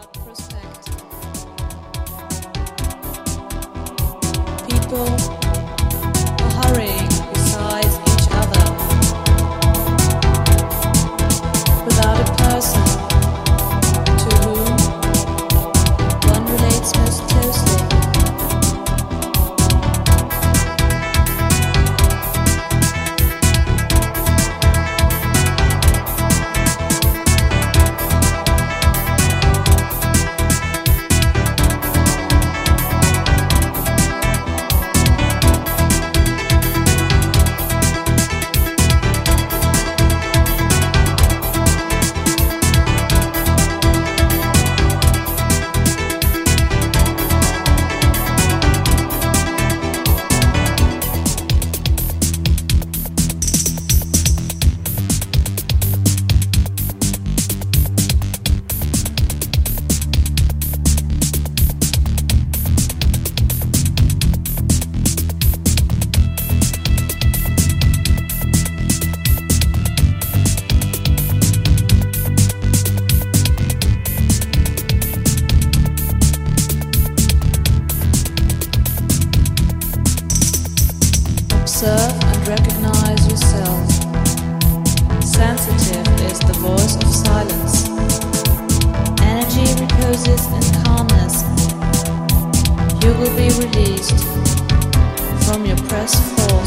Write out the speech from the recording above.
Perspective. People are hurrying beside each other without a person to whom one relates most closely. Observe and recognize yourself. Sensitive is the voice of silence. Energy reposes in calmness. You will be released from your press forward.